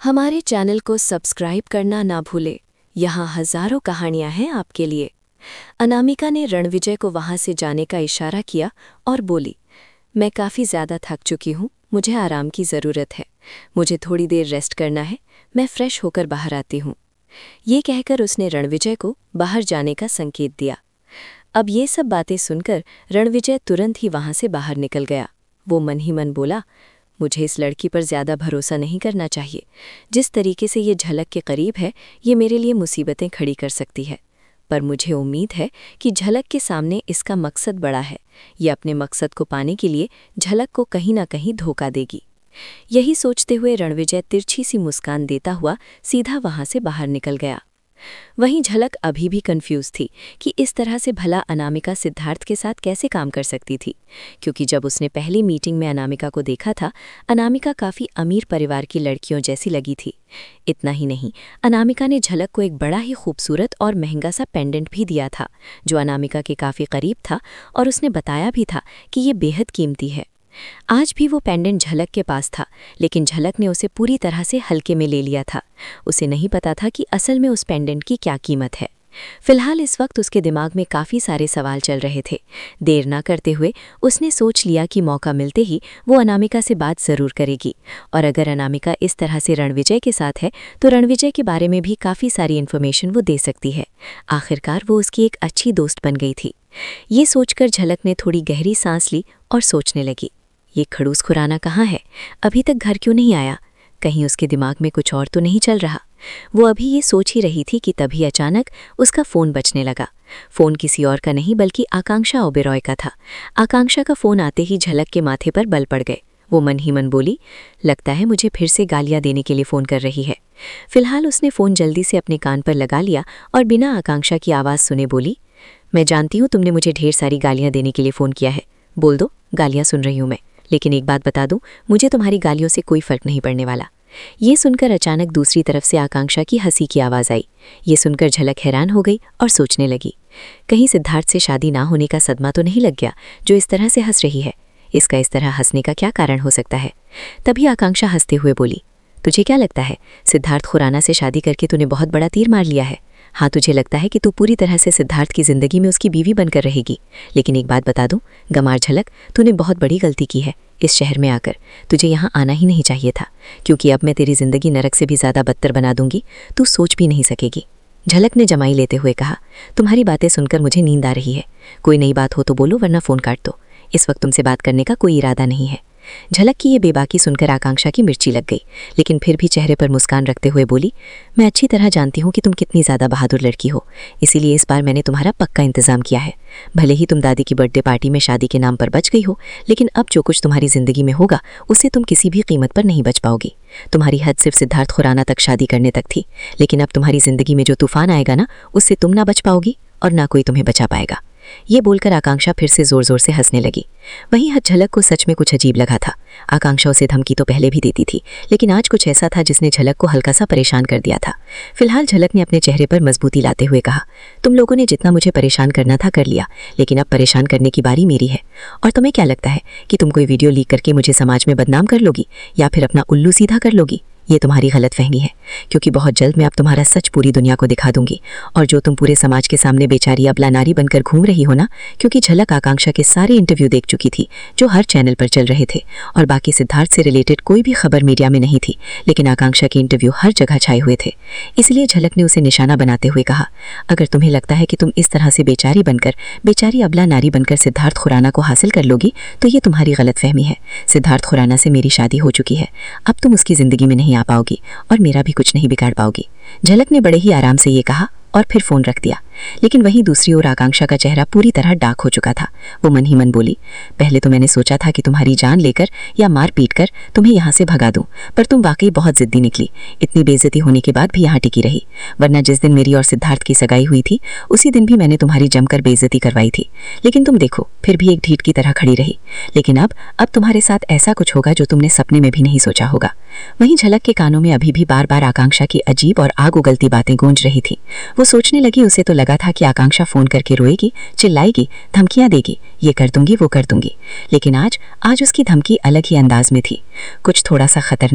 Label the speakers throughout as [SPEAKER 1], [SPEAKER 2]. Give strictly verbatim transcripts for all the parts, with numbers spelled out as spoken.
[SPEAKER 1] हमारे चैनल को सब्सक्राइब करना ना भूले। यहाँ हजारों कहानियां हैं आपके लिए। अनामिका ने रणविजय को वहां से जाने का इशारा किया और बोली, मैं काफ़ी ज़्यादा थक चुकी हूँ, मुझे आराम की ज़रूरत है। मुझे थोड़ी देर रेस्ट करना है, मैं फ्रेश होकर बाहर आती हूँ। ये कहकर उसने रणविजय को बाहर जाने का संकेत दिया। अब ये सब बातें सुनकर रणविजय तुरंत ही वहां से बाहर निकल गया। वो मन ही मन बोला, मुझे इस लड़की पर ज़्यादा भरोसा नहीं करना चाहिए। जिस तरीके से ये झलक के करीब है, ये मेरे लिए मुसीबतें खड़ी कर सकती है। पर मुझे उम्मीद है कि झलक के सामने इसका मकसद बड़ा है। ये अपने मकसद को पाने के लिए झलक को कहीं ना कहीं धोखा देगी। यही सोचते हुए रणविजय तिरछी सी मुस्कान देता हुआ सीधा वहां से बाहर निकल गया। वहीं झलक अभी भी कंफ्यूज थी कि इस तरह से भला अनामिका सिद्धार्थ के साथ कैसे काम कर सकती थी, क्योंकि जब उसने पहली मीटिंग में अनामिका को देखा था, अनामिका काफ़ी अमीर परिवार की लड़कियों जैसी लगी थी। इतना ही नहीं, अनामिका ने झलक को एक बड़ा ही खूबसूरत और महंगा सा पेंडेंट भी दिया था, जो अनामिका के काफ़ी करीब था, और उसने बताया भी था कि ये बेहद कीमती है। आज भी वो पेंडेंट झलक के पास था, लेकिन झलक ने उसे पूरी तरह से हल्के में ले लिया था। उसे नहीं पता था कि असल में उस पेंडेंट की क्या कीमत है। फिलहाल इस वक्त उसके दिमाग में काफ़ी सारे सवाल चल रहे थे। देर ना करते हुए उसने सोच लिया कि मौका मिलते ही वो अनामिका से बात ज़रूर करेगी, और अगर अनामिका इस तरह से रणविजय के साथ है तो रणविजय के बारे में भी काफ़ी सारी इन्फॉर्मेशन वो दे सकती है। आखिरकार वो उसकी एक अच्छी दोस्त बन गई थी। ये सोचकर झलक ने थोड़ी गहरी सांस ली और सोचने लगी, ये खड़ूस खुराना कहाँ है? अभी तक घर क्यों नहीं आया? कहीं उसके दिमाग में कुछ और तो नहीं चल रहा? वो अभी ये सोच ही रही थी कि तभी अचानक उसका फ़ोन बजने लगा। फ़ोन किसी और का नहीं बल्कि आकांक्षा ओबेरॉय का था। आकांक्षा का फ़ोन आते ही झलक के माथे पर बल पड़ गए। वो मन ही मन बोली, लगता है मुझे फिर से गालियाँ देने के लिए फ़ोन कर रही है। फिलहाल उसने फ़ोन जल्दी से अपने कान पर लगा लिया और बिना आकांक्षा की आवाज़ सुने बोली, मैं जानती हूँ तुमने मुझे ढेर सारी गालियाँ देने के लिए फ़ोन किया है। बोल दो, गालियाँ सुन रही हूँ मैं। लेकिन एक बात बता दूं, मुझे तुम्हारी गालियों से कोई फर्क नहीं पड़ने वाला। ये सुनकर अचानक दूसरी तरफ से आकांक्षा की हंसी की आवाज़ आई। ये सुनकर झलक हैरान हो गई और सोचने लगी, कहीं सिद्धार्थ से शादी ना होने का सदमा तो नहीं लग गया जो इस तरह से हंस रही है। इसका इस तरह हंसने का क्या कारण हो सकता है? तभी आकांक्षा हंसते हुए बोली, तुझे क्या लगता है सिद्धार्थ खुराना से शादी करके तूने बहुत बड़ा तीर मार लिया है? हाँ, तुझे लगता है कि तू पूरी तरह से सिद्धार्थ की ज़िंदगी में उसकी बीवी बनकर रहेगी। लेकिन एक बात बता दूं, गमार झलक, तूने बहुत बड़ी गलती की है इस शहर में आकर। तुझे यहाँ आना ही नहीं चाहिए था, क्योंकि अब मैं तेरी ज़िंदगी नरक से भी ज़्यादा बदतर बना दूंगी, तू सोच भी नहीं सकेगी। झलक ने जमाई लेते हुए कहा, तुम्हारी बातें सुनकर मुझे नींद आ रही है। कोई नई बात हो तो बोलो, वरना फ़ोन काट दो। इस वक्त तुमसे बात करने का कोई इरादा नहीं है। झलक की ये बेबाकी सुनकर आकांक्षा की मिर्ची लग गई, लेकिन फिर भी चेहरे पर मुस्कान रखते हुए बोली, मैं अच्छी तरह जानती हूँ कि तुम कितनी ज़्यादा बहादुर लड़की हो, इसीलिए इस बार मैंने तुम्हारा पक्का इंतज़ाम किया है। भले ही तुम दादी की बर्थडे पार्टी में शादी के नाम पर बच गई हो, लेकिन अब जो कुछ तुम्हारी ज़िंदगी में होगा उससे तुम किसी भी कीमत पर नहीं बच पाओगी। तुम्हारी हद सिर्फ सिद्धार्थ खुराना तक शादी करने तक थी, लेकिन अब तुम्हारी ज़िंदगी में जो तूफान आएगा ना, उससे तुम ना बच पाओगी और ना कोई तुम्हें बचा पाएगा। ये बोलकर आकांक्षा फिर से जोर जोर से हंसने लगी। वहीं झलक को सच में कुछ अजीब लगा था। आकांक्षा उसे धमकी तो पहले भी देती थी, लेकिन आज कुछ ऐसा था जिसने झलक को हल्का सा परेशान कर दिया था। फिलहाल झलक ने अपने चेहरे पर मजबूती लाते हुए कहा, तुम लोगों ने जितना मुझे परेशान करना था कर लिया, लेकिन अब परेशान करने की बारी मेरी है। और तुम्हें क्या लगता है कि तुम कोई वीडियो लीक करके मुझे समाज में बदनाम कर लोगी या फिर अपना उल्लू सीधा कर लोगी? ये तुम्हारी गलतफहमी है, क्योंकि बहुत जल्द मैं अब तुम्हारा सच पूरी दुनिया को दिखा दूंगी। और जो तुम पूरे समाज के सामने बेचारी अबला नारी बनकर घूम रही हो ना, क्योंकि झलक आकांक्षा के सारे इंटरव्यू देख चुकी थी जो हर चैनल पर चल रहे थे, और बाकी सिद्धार्थ से रिलेटेड कोई भी खबर मीडिया में नहीं थी, लेकिन आकांक्षा के इंटरव्यू हर जगह छाए हुए थे। इसलिए झलक ने उसे निशाना बनाते हुए कहा, अगर तुम्हें लगता है कि तुम इस तरह से बेचारी बनकर बेचारी अबला नारी बनकर सिद्धार्थ खुराना को हासिल कर लोगी, तो ये तुम्हारी गलतफहमी है। सिद्धार्थ खुराना से मेरी शादी हो चुकी है, अब तुम उसकी ज़िंदगी में नहीं आ पाओगी और मेरा भी कुछ नहीं बिगाड़ पाओगी। झलक ने बड़े ही आराम से ये कहा और फिर फ़ोन रख दिया। लेकिन वहीं दूसरी ओर आकांक्षा का चेहरा पूरी तरह डार्क हो चुका था। वो मन ही मन बोली, पहले तो मैंने सोचा था कि तुम्हारी जान लेकर या मार पीट कर तुम्हें यहाँ से भगा दूं, पर तुम वाकई बहुत जिद्दी निकली। इतनी बेइज्जती होने के बाद भी यहाँ टिकी रही, वरना जिस दिन मेरी और सिद्धार्थ की सगाई हुई थी उसी दिन भी मैंने तुम्हारी जमकर बेइज्जती करवाई थी, लेकिन तुम देखो फिर भी एक ढीठ की तरह खड़ी रही। लेकिन अब अब तुम्हारे साथ ऐसा कुछ होगा जो तुमने सपने में भी नहीं सोचा होगा। वहीं झलक के कानों में अभी भी बार बार आकांक्षा की अजीब और आग उगलती बातें गूंज रही थी। वो सोचने लगी, उसे तो लगा था कि आकांक्षा फोन करके रोएगी, चिल्लाएगी, धमकियां देगी, ये कर दूंगी वो कर दूंगी, लेकिन आज आज उसकी धमकी अलग ही अंदाज में थी, कुछ थोड़ा सा खतरनाक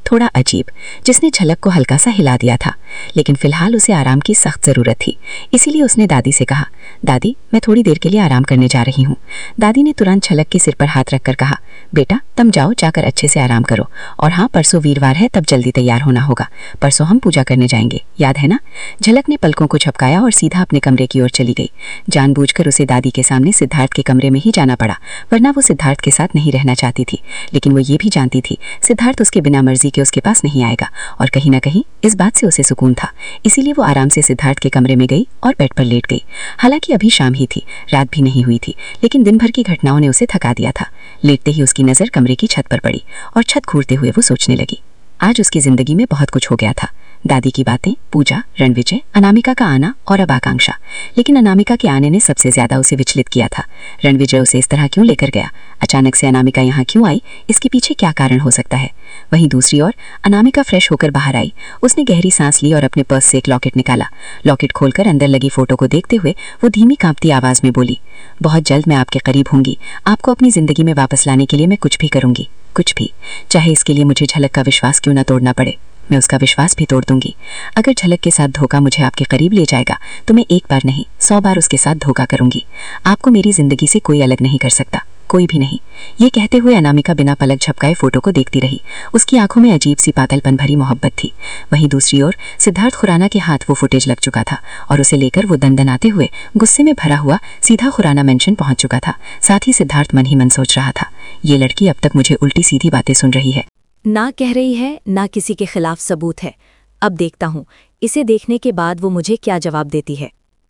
[SPEAKER 2] थोड़ा अजीब, जिसने झलक को हल्का सा हिला दिया था। लेकिन फिलहाल उसे आराम की सख्त ज़रूरत थी, इसीलिए उसने दादी से कहा, दादी मैं थोड़ी देर के लिए आराम करने जा रही हूँ। दादी ने तुरंत झलक के सिर पर हाथ रखकर कहा, बेटा तुम जाओ, जाकर अच्छे से आराम करो। और हाँ, परसों वीरवार है, तब जल्दी तैयार होना होगा। परसों हम पूजा करने जाएंगे, याद है ना? झलक ने पलकों को झपकाया और सीधा अपने कमरे की ओर चली गई। जानबूझकर उसे दादी के सामने सिद्धार्थ के कमरे में ही जाना पड़ा, वरना वो सिद्धार्थ के साथ नहीं रहना चाहती थी। लेकिन वो ये भी जानती थी सिद्धार्थ उसके बिना मर्जी के उसके पास नहीं आएगा, और कहीं ना कहीं इस बात से उसे सुकून था। इसीलिए वो आराम से सिद्धार्थ के कमरे में गई और बेड पर लेट गई। हालांकि अभी शाम ही थी, रात भी नहीं हुई थी, लेकिन दिन भर की घटनाओं ने उसे थका दिया था। लेटते ही उसकी नज़र कमरे की छत पर पड़ी और छत घूरते हुए वो सोचने लगी। आज उसकी जिंदगी में बहुत कुछ हो गया था। दादी की बातें, पूजा, रणविजय, अनामिका का आना और अब आकांक्षा। लेकिन अनामिका के आने ने सबसे ज्यादा उसे विचलित किया था। रणविजय उसे इस तरह क्यों लेकर गया? अचानक से अनामिका यहाँ क्यों आई? इसके पीछे क्या कारण हो सकता है? वहीं दूसरी ओर अनामिका फ्रेश होकर बाहर आई। उसने गहरी सांस ली और अपने पर्स से एक लॉकेट निकाला। लॉकेट खोलकर अंदर लगी फोटो को देखते हुए वो धीमी कांपती आवाज में बोली, बहुत जल्द मैं आपके करीब होंगी। आपको अपनी जिंदगी में वापस लाने के लिए मैं कुछ भी करूंगी, कुछ भी, चाहे इसके लिए मुझे झलक का विश्वास क्यों ना तोड़ना पड़े। मैं उसका विश्वास भी तोड़ दूंगी। अगर झलक के साथ धोखा मुझे आपके करीब ले जाएगा तो मैं एक बार नहीं सौ बार उसके साथ धोखा करूंगी। आपको मेरी जिंदगी से कोई अलग नहीं कर सकता, कोई भी नहीं। ये कहते हुए अनामिका बिना पलक झपकाए फोटो को देखती रही। उसकी आंखों में अजीब सी पागलपन भरी मोहब्बत थी। वहीं दूसरी ओर सिद्धार्थ खुराना के हाथ वो फुटेज लग चुका था और उसे लेकर वो दंदनाते हुए गुस्से में भरा हुआ सीधा खुराना मेंशन पहुंच चुका था। साथ ही सिद्धार्थ मन ही मन सोच रहा था, ये लड़की अब तक मुझे उल्टी सीधी बातें सुन रही है,
[SPEAKER 1] ना कह रही है, ना किसी के खिलाफ सबूत है। अब देखता हूं इसे देखने के बाद वो मुझे क्या जवाब देती है।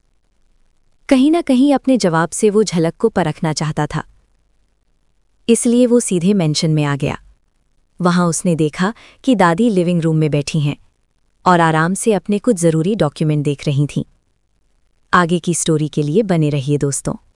[SPEAKER 1] कहीं ना कहीं अपने जवाब से वो झलक को परखना चाहता था, इसलिए वो सीधे मेंशन में आ गया। वहां उसने देखा कि दादी लिविंग रूम में बैठी हैं और आराम से अपने कुछ जरूरी डॉक्यूमेंट देख रही थीं। आगे की स्टोरी के लिए बने रहिए दोस्तों।